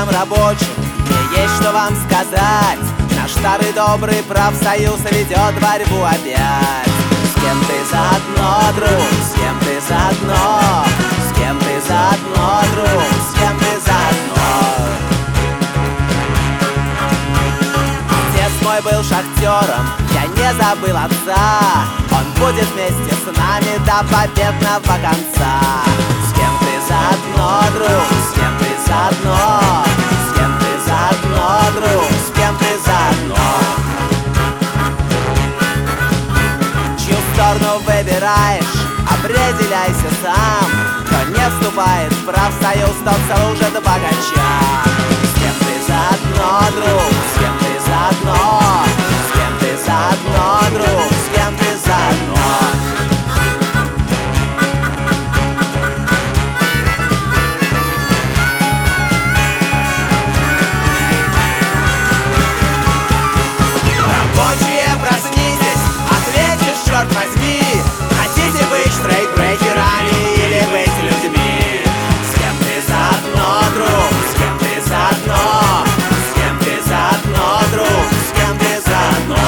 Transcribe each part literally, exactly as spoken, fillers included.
людям рабочим мне есть что вам сказать. Наш старый добрый профсоюз ведет борьбу опять. С кем ты заодно, друг, с кем ты заодно, с кем ты заодно, друг, с кем ты заодно. Отец мой был шахтером, я не забыл отца. Он будет вместе с нами до победного конца. С кем ты заодно, друг, с кем ты заодно, с кем ты заодно, друг, с кем ты заодно. Чью сторону выбираешь, определяйся сам. Кто не вступает в профсоюз, тот служит богачам. С кем ты заодно, друг, с кем ты заодно, с кем ты заодно, друг, с кем ты заодно. Рабочие, проснитесь, ответишь, черт возьми. Хотите быть штрейкбрейкерами или быть людьми? С кем ты заодно, друг, с кем ты заодно, с кем ты заодно, друг, с кем ты заодно.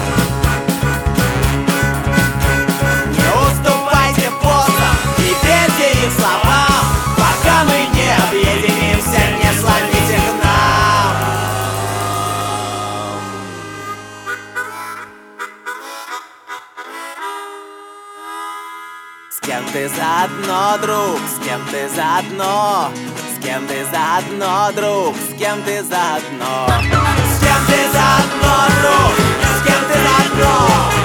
Не уступайте боссам, не верьте их словам. Пока мы не объединимся, не сломите к нам. С кем ты заодно, друг, с кем ты заодно, с кем ты заодно, друг, с кем ты заодно, с кем ты заодно, друг, с кем ты заодно.